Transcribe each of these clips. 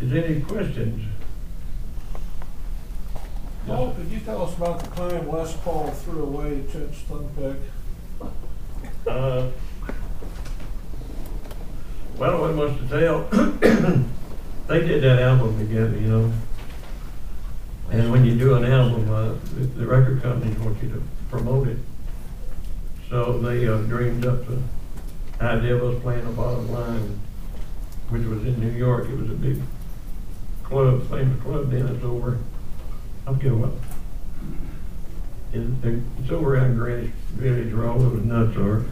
Is there any questions? Paul, could you tell us about the claim Les Paul threw away to Chet Stunpeck? Well, what much to tell. They did that album together, you know. And when you do an album, the record companies want you to promote it. So they dreamed up the idea of us playing the Bottom Line, which was in New York. It was a big club, famous club then. It's over, I'll give up. It's over around Greenwich Village where all those nuts are.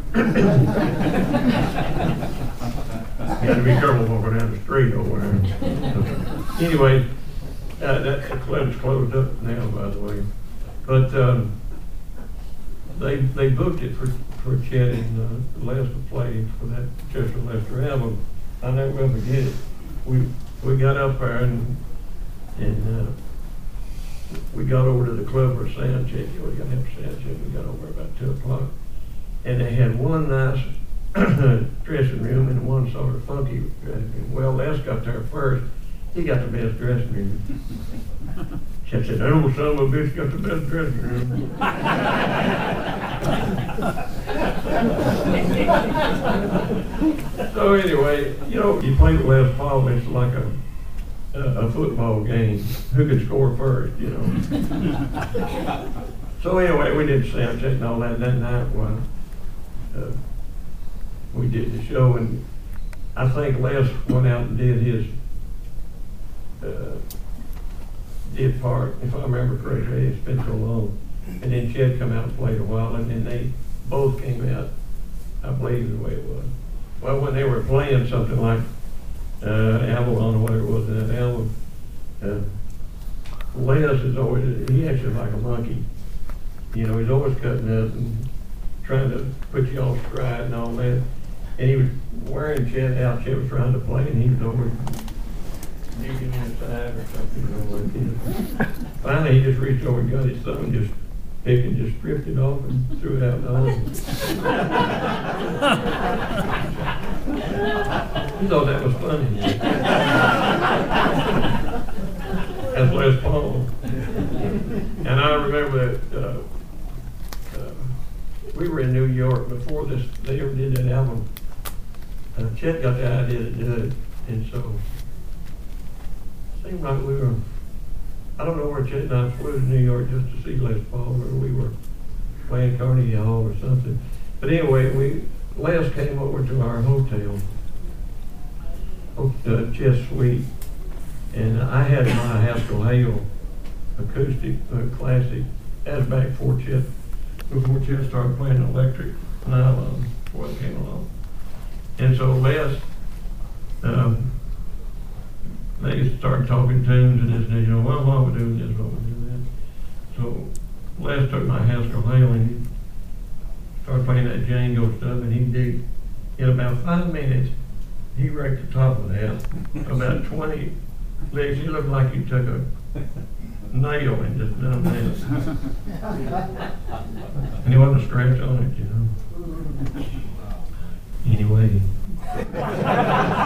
You have to be careful walking down the street over there. Anyway, that club's closed up now, by the way. But they booked it for Chet and Les to play for that Chester Lester album. I never will forget it. We got up there and we got over to the club for a sound check. We got to have a sound check. We got over about 2 o'clock. And they had one nice dressing room and one sort of funky dressing room. Well, Les got there first. He got the best dressing room. Chet said, "That old son of a bitch got the best dressing room." So anyway, you know, you play the Les Paul, it's like a football game. Who could score first, you know? So anyway, we did sound check and all that. That night, we did the show, and I think Les went out and did his part, if I remember correctly. It's been so long. And then Chet come out and played a while, and then they both came out, I believe, the way it was. Well, when they were playing something like Avalon or whatever it was in that album, Les is always, he acts like a monkey. You know, he's always cutting up and trying to put you on stride and all that. And he was wearing Chet out. Chet was trying to play, and he was over digging inside or something. You know, like this. Finally, he just reached over and got his thumb and just picked and just stripped it off and threw it out in the oven. He thought that was funny. That's Les Paul. And I remember that we were in New York before they ever did that album. Chet got the idea to do it, and so it seemed like we were, I don't know where Chet and I flew to New York just to see Les Paul, or we were playing Carnegie Hall or something. But anyway, Les came over to our hotel, Chet's suite, and I had my Haskell Hale acoustic classic. That was back before Chet started playing electric nylon before it came along. And so Les, they started talking tunes and this, and you know, well, why we doing this, why we doing that. So Les took my Haskell Hale and he started playing that Django stuff, and he did, in about 5 minutes, he wrecked the top of that, about 20 licks. He looked like you took a nail and just done that. And there wasn't a scratch on it, you know. Anyway.